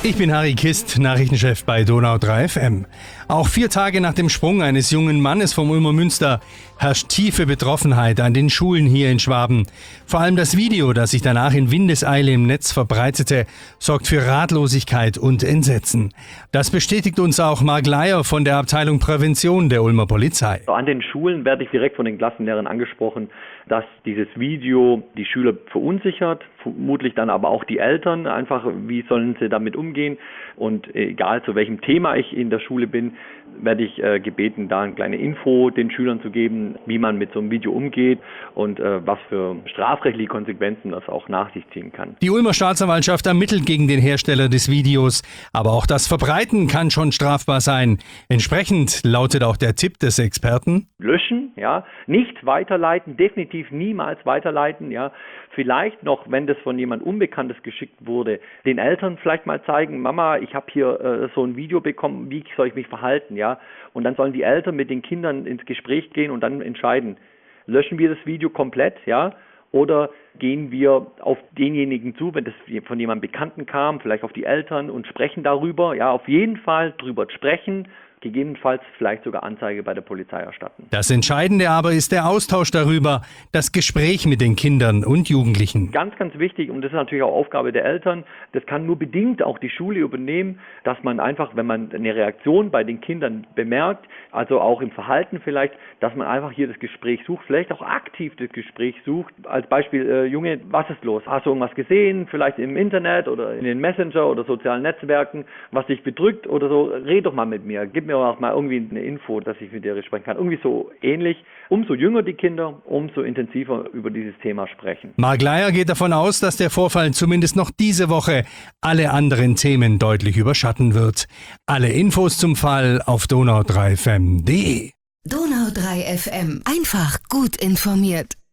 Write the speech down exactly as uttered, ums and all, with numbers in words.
Ich bin Harry Kist, Nachrichtenchef bei Donau drei F M. Auch vier Tage nach dem Sprung eines jungen Mannes vom Ulmer Münster herrscht tiefe Betroffenheit an den Schulen hier in Schwaben. Vor allem das Video, das sich danach in Windeseile im Netz verbreitete, sorgt für Ratlosigkeit und Entsetzen. Das bestätigt uns auch Marc Leier von der Abteilung Prävention der Ulmer Polizei. An den Schulen werde ich direkt von den Klassenlehrern angesprochen, dass dieses Video die Schüler verunsichert, vermutlich dann aber auch die Eltern. Einfach, wie sollen sie damit umgehen? Und egal zu welchem Thema ich in der Schule bin, werde ich äh, gebeten, da eine kleine Info den Schülern zu geben, wie man mit so einem Video umgeht und äh, was für strafrechtliche Konsequenzen das auch nach sich ziehen kann. Die Ulmer Staatsanwaltschaft ermittelt gegen den Hersteller des Videos, aber auch das Verbreiten kann schon strafbar sein. Entsprechend lautet auch der Tipp des Experten: Löschen, ja, nicht weiterleiten, definitiv niemals weiterleiten, ja. Vielleicht noch, wenn das von jemand Unbekanntes geschickt wurde, den Eltern vielleicht mal zeigen: Mama, ich habe hier äh, so ein Video bekommen, wie soll ich mich verhalten, ja? Und dann sollen die Eltern mit den Kindern ins Gespräch gehen und dann entscheiden: Löschen wir das Video komplett, ja? Oder gehen wir auf denjenigen zu, wenn das von jemandem Bekannten kam, vielleicht auf die Eltern und sprechen darüber, ja? Auf jeden Fall drüber sprechen. Gegebenenfalls vielleicht sogar Anzeige bei der Polizei erstatten. Das Entscheidende aber ist der Austausch darüber, das Gespräch mit den Kindern und Jugendlichen. Ganz, ganz wichtig, und das ist natürlich auch Aufgabe der Eltern, das kann nur bedingt auch die Schule übernehmen, dass man einfach, wenn man eine Reaktion bei den Kindern bemerkt, also auch im Verhalten vielleicht, dass man einfach hier das Gespräch sucht, vielleicht auch aktiv das Gespräch sucht. Als Beispiel, äh, Junge, was ist los? Hast du irgendwas gesehen? Vielleicht im Internet oder in den Messenger oder sozialen Netzwerken, was dich bedrückt oder so? Red doch mal mit mir, gib mir auch mal irgendwie eine Info, dass ich mit dir sprechen kann. Irgendwie so ähnlich. Umso jünger die Kinder, umso intensiver über dieses Thema sprechen. Marc Leier geht davon aus, dass der Vorfall zumindest noch diese Woche alle anderen Themen deutlich überschatten wird. Alle Infos zum Fall auf donau drei f m punkt d e. Donau drei F M. Einfach gut informiert.